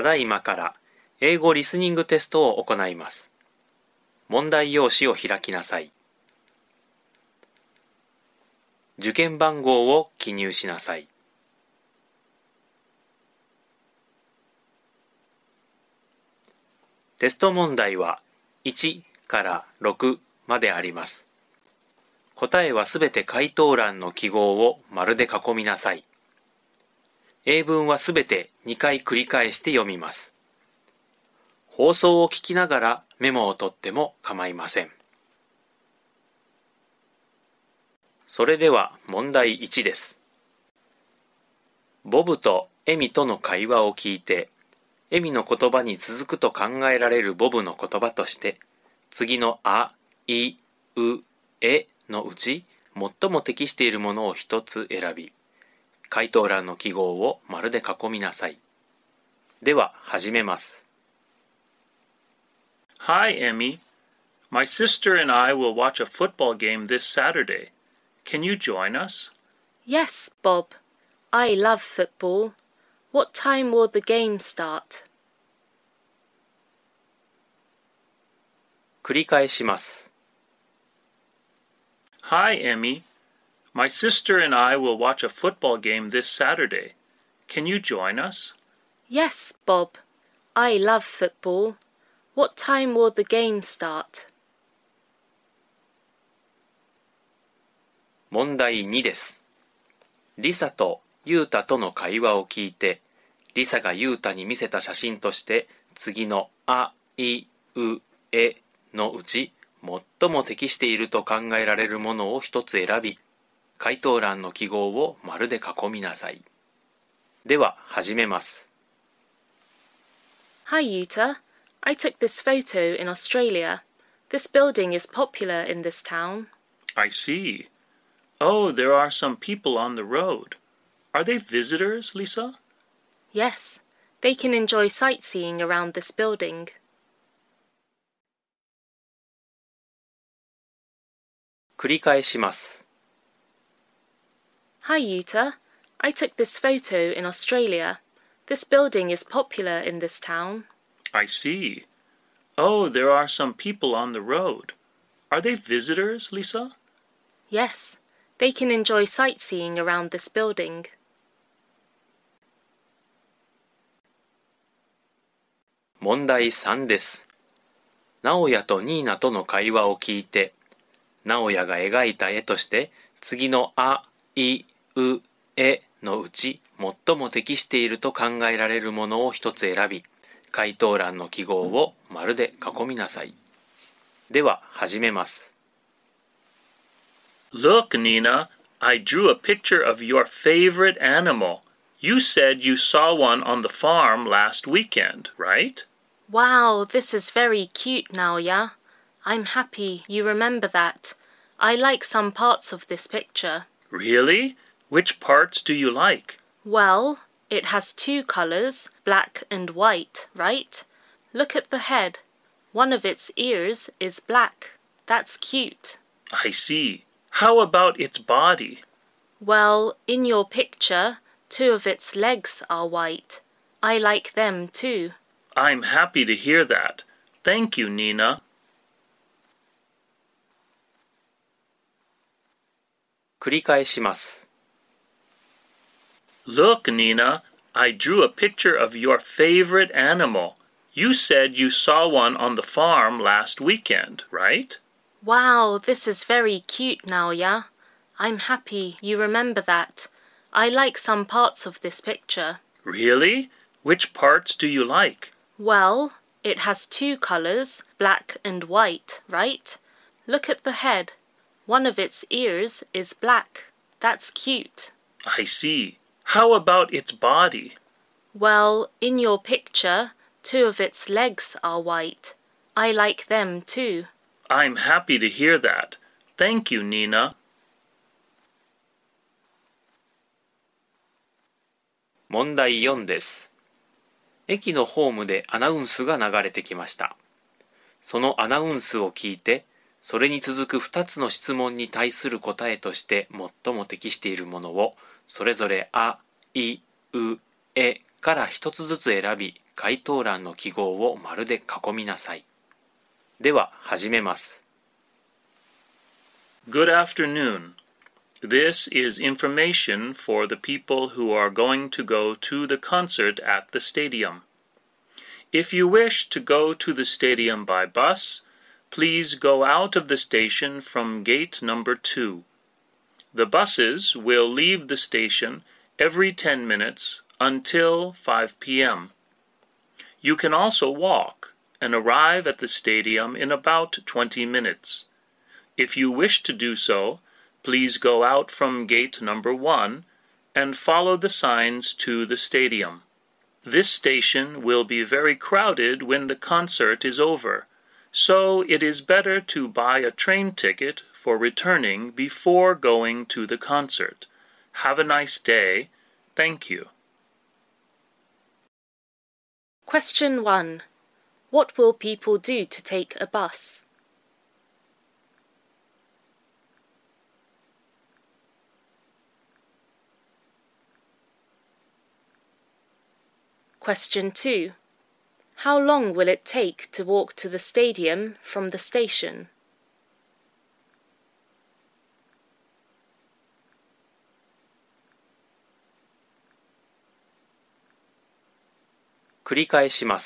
ただいまから英語リスニングテストを行います。問題用紙を開きなさい。受験番号を記入しなさい。テスト問題は1から6まであります。答えはすべて回答欄の記号を丸で囲みなさい。英文はすべて2回繰り返して読みます。放送を聞きながらメモを取っても構いません。それでは問題1です。ボブとエミとの会話を聞いて、エミの言葉に続くと考えられるボブの言葉として、次のあ、い、う、えのうち最も適しているものを一つ選び、回答欄の記号を丸で囲みなさい。では始めます。 Hi, Emmy. My sister and I will watch a football game this Saturday. Can you join us? Yes, Bob. I love football. What time will the game start? 繰り返します。 Hi, Emmy. My sister and I will watch a football game this Saturday. Can you join us? Yes, Bob. I love football. What time will the game start? 問題2です。リサとユータとの会話を聞いて、リサがユータに見せた写真として、次のあ、い、う、えのうち最も適していると考えられるものを一つ選び、回答欄の記号を丸で囲みなさい。では始めます。 Hi, Yuta. I took this photo in Australia. This building is popular in this town. I see. Oh, there are some people on the road. Are they visitors, Lisa? Yes, they can enjoy sightseeing around this building. 繰り返します。 Hi, Yuta. I took this photo in Australia. This building is popular in this town. I see. Oh, there are some people on the road. Are they visitors, Lisa? Yes, they can enjoy sightseeing around this building. 問題3です。直哉とニーナとの会話を聞いて、直哉が描いた絵として、次のあ、い、う、えのうち最も適していると考えられるものを一つ選び、回答欄の記号を丸で囲みなさい。では始めます。 Look, Nina, I drew a picture of your favorite animal. You said you saw one on the farm last weekend, right? Wow, this is very cute, Naoya. I'm happy you remember that. I like some parts of this picture. Really? Which parts do you like? Well, it has two colors, black and white, right? Look at the head. One of its ears is black. That's cute. I see. How about its body? Well, in your picture, two of its legs are white. I like them too. I'm happy to hear that. Thank you, Nina. 繰り返します。 Look, Nina, I drew a picture of your favorite animal. You said you saw one on the farm last weekend, right? Wow, this is very cute, Naoya. I'm happy you remember that. I like some parts of this picture. Really? Which parts do you like? Well, it has two colors, black and white, right? Look at the head. One of its ears is black. That's cute. I see. How about its body? Well, in your picture, two of its legs are white. I like them too. I'm happy to hear that. Thank you, Nina. 問題4です。駅のホームでアナウンスが流れてきました。そのアナウンスを聞いて、それに続く2つの質問に対する答えとして最も適しているものを、それぞれあ、い、う、えから1つずつ選び、 回答欄の記号を丸で囲みなさい。では始めます。 Good afternoon. This is information for the people who are going to go to the concert at the stadium. If you wish to go to the stadium by bus, please go out of the station from gate number 2. The buses will leave the station every 10 minutes until 5 p.m. You can also walk and arrive at the stadium in about 20 minutes. If you wish to do so, please go out from gate number 1 and follow the signs to the stadium. This station will be very crowded when the concert is over, so it is better to buy a train ticket for returning before going to the concert. Have a nice day. Thank you. Question 1. What will people do to take a bus? Question 2. How long will it take to walk to the stadium from the station? 繰り返します。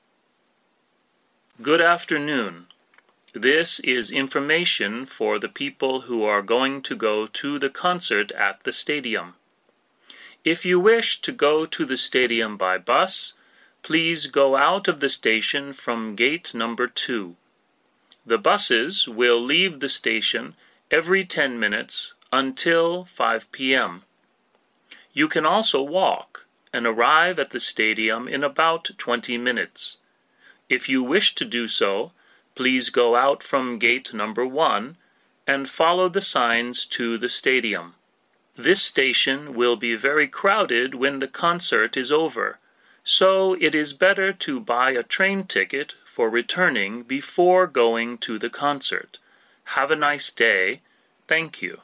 Good afternoon. This is information for the people who are going to go to the concert at the stadium. If you wish to go to the stadium by bus, please go out of the station from gate number 2. The buses will leave the station every 10 minutes until 5 p.m. You can also walk and arrive at the stadium in about 20 minutes. If you wish to do so, please go out from gate number 1 and follow the signs to the stadium. This station will be very crowded when the concert is over, so it is better to buy a train ticket for returning before going to the concert. Have a nice day. Thank you.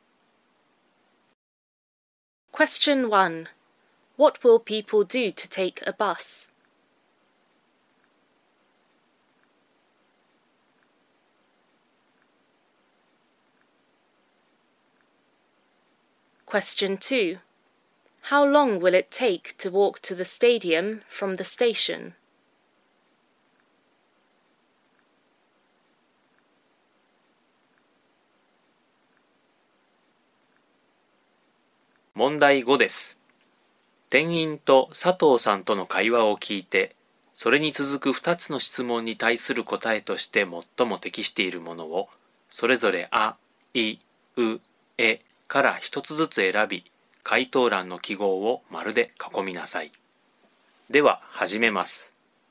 Question 1. What will people do to take a bus? Question 2. How long will it take to walk to the stadium from the station? 問題5です。店員と佐藤さんとの会話を聞いて、それに続く2つの質問に対する答えとして最も適しているものを、それぞれあ、い、う、えから1つずつ選び、回答欄の記号を丸で囲みなさい。では始めます。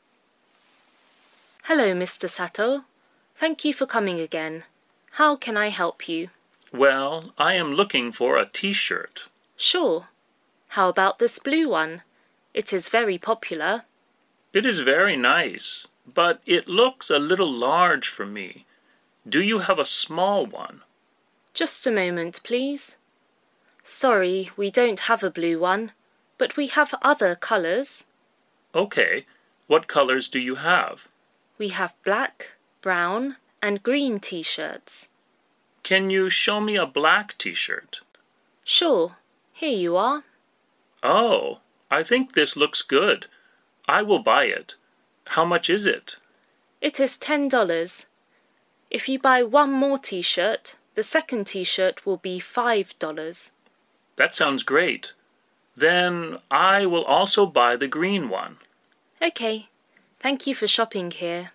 Hello, Mr. Sato. Thank you for coming again. How can I help you? Well, I am looking for a t-shirt. Sure. How about this blue one? It is very popular. It is very nice, but it looks a little large for me. Do you have a small one? Just a moment, please. Sorry, we don't have a blue one, but we have other colours. Okay. What colors do you have? We have black, brown, and green t-shirts. Can you show me a black t-shirt? Sure. Here you are. Oh, I think this looks good. I will buy it. How much is it? It is $10. If you buy one more t-shirt, the second t-shirt will be $5. That sounds great. Then I will also buy the green one. Okay. Thank you for shopping here.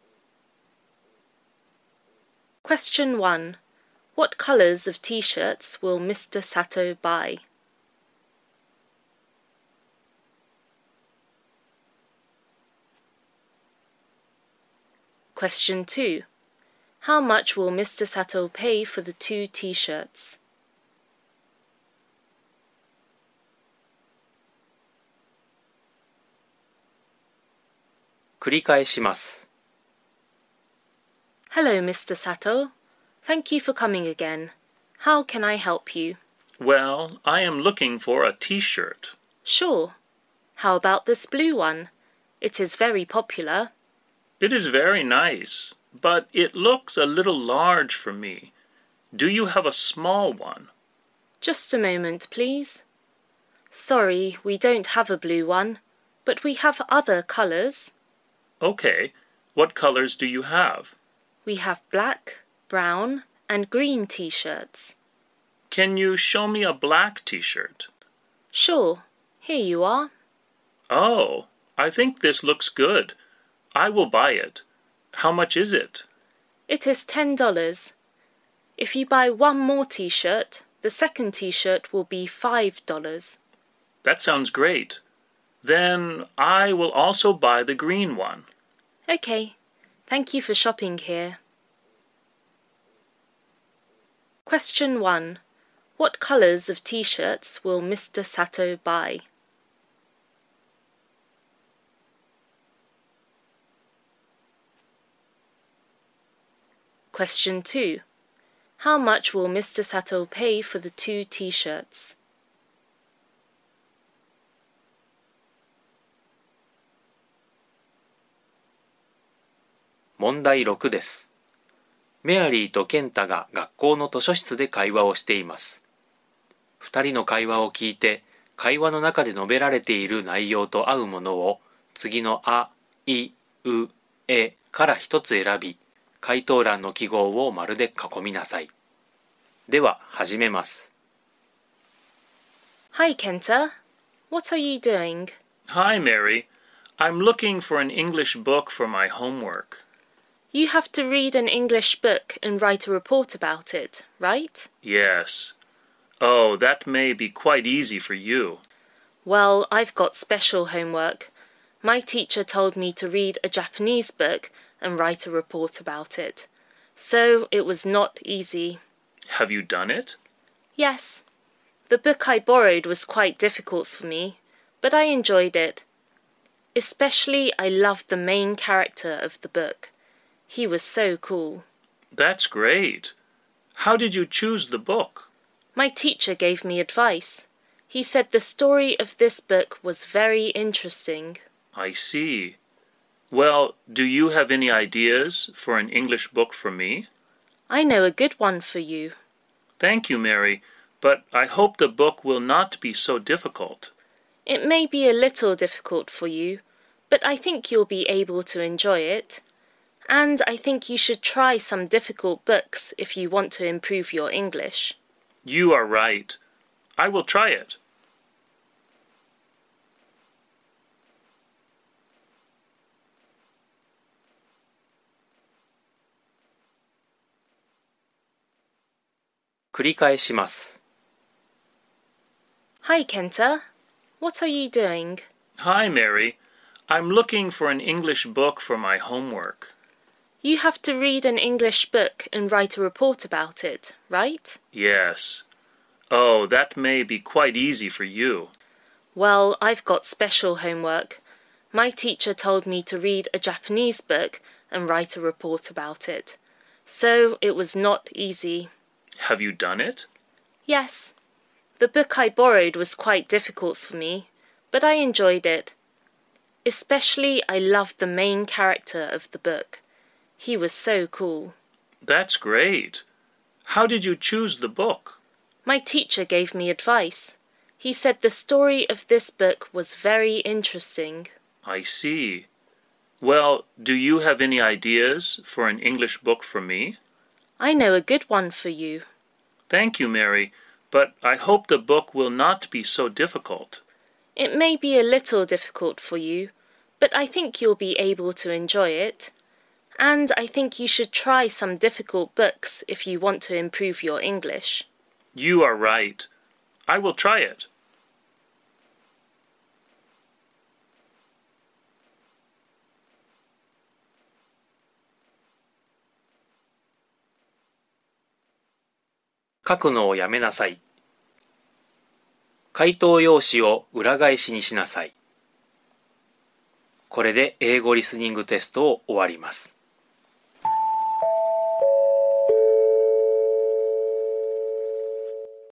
Question 1. What colours of t-shirts will Mr. Sato buy? Question 2. How much will Mr. Sato pay for the 2 t-shirts? 繰り返します。 Hello, Mr. Sato. Thank you for coming again. How can I help you? Well, I am looking for a t-shirt. Sure. How about this blue one? It is very popular. It is very nice, but it looks a little large for me. Do you have a small one? Just a moment, please. Sorry, we don't have a blue one, but we have other colours. Okay, what colors do you have? We have black, brown, and green t-shirts. Can you show me a black t-shirt? Sure, here you are. Oh, I think this looks good. I will buy it. How much is it? It is $10. If you buy one more t-shirt, the second t-shirt will be $5. That sounds great. Then I will also buy the green one. Okay, thank you for shopping here. Question 1. What colours of t-shirts will Mr. Sato buy? Question 2. How much will Mr. Sato pay for the 2 t-shirts? 問題6です。メアリーとケンタが学校の図書室で会話をしています。2人の会話を聞いて、会話の中で述べられている内容と合うものを次のあ、い、う、えから一つ選び、回答欄の記号を丸で囲みなさい。では、始めます。 Hi, Kenta. What are you doing? Hi, Mary. I'm looking for an English book for my homework. You have to read an English book and write a report about it, right? Yes. Oh, that may be quite easy for you. Well, I've got special homework. My teacher told me to read a Japanese book and write a report about it. So it was not easy. Have you done it? Yes. The book I borrowed was quite difficult for me, but I enjoyed it. Especially, I loved the main character of the book. He was so cool. That's great. How did you choose the book? My teacher gave me advice. He said the story of this book was very interesting. I see. Well, do you have any ideas for an English book for me? I know a good one for you. Thank you, Mary, but I hope the book will not be so difficult. It may be a little difficult for you, but I think you'll be able to enjoy it. And I think you should try some difficult books if you want to improve your English. You are right. I will try it. 「繰り返します。 Hi, Kenta. What are you doing? Hi, Mary. I'm looking for an English book for my homework. You have to read an English book and write a report about it, right? Yes. Oh, that may be quite easy for you. Well, I've got special homework. My teacher told me to read a Japanese book and write a report about it. So it was not easy. Have you done it? Yes. The book I borrowed was quite difficult for me, but I enjoyed it. Especially, I loved the main character of the book. He was so cool. That's great. How did you choose the book? My teacher gave me advice. He said the story of this book was very interesting. I see. Well, do you have any ideas for an English book for me? I know a good one for you. Thank you, Mary, but I hope the book will not be so difficult. It may be a little difficult for you, but I think you'll be able to enjoy it. And I think you should try some difficult books if you want to improve your English. You are right. I will try it. 「書くのをやめなさい。回答用紙を裏返しにしなさい。これで英語リスニングテストを終わります。